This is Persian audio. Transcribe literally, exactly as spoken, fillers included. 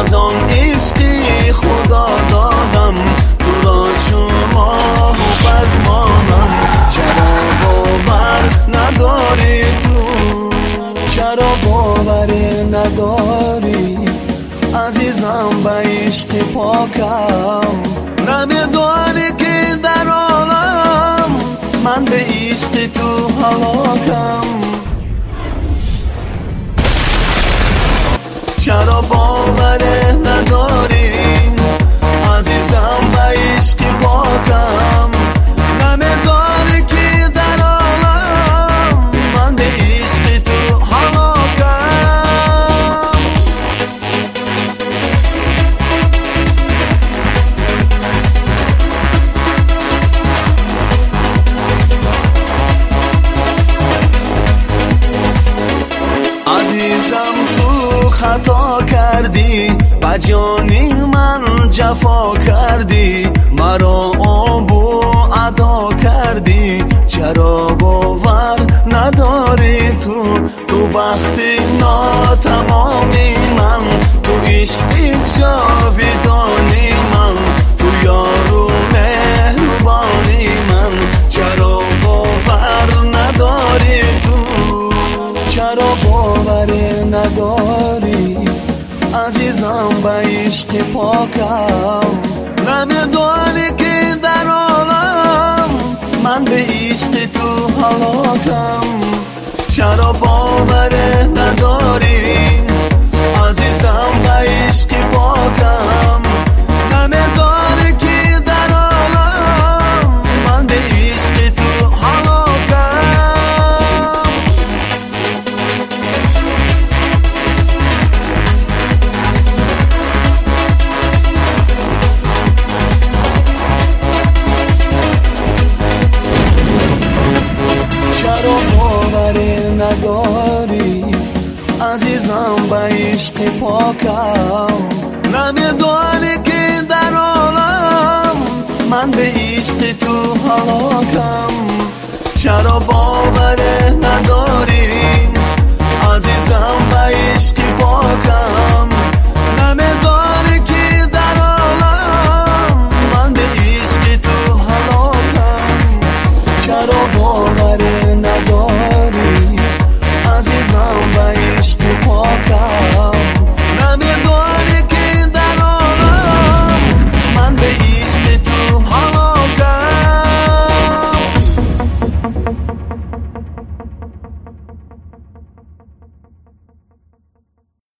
از آن عشقی خدا دادم تو را چون ماه و بزمانم. چرا باور نداری تو، چرا باور نداری عزیزم به عشق پاکم؟ نمیدانی که در عالم من به عشق تو هلاکم. چرا باور نداری عزیزم به عشق پاکم؟ نمیدانی که در عالم من به عشق تو هلاکم. عزیزم تو خطا کردی، با جانی من جفا کردی، مرا آب و ادا کردی. چرا باور نداری تو، تو بخت ناتمامی من، تو عشقی جاودانی من، تو یار و مهربانی من. چرا باور نداری تو، چرا باور نداری عزیزم به عشق پاکم؟ نمیدانی که در عالم من به عشق تو هلاکم. چرا باور نداری عزیزم به عشق پاکم؟ نمیدانی که در عالم من به عشق تو هلاکم. نداری عزیزم به عشق پاکم؟ نمیدانی که در عالم من به عشق تو هلاکم. چرا باور نداری عزیزم به عشق پاکم؟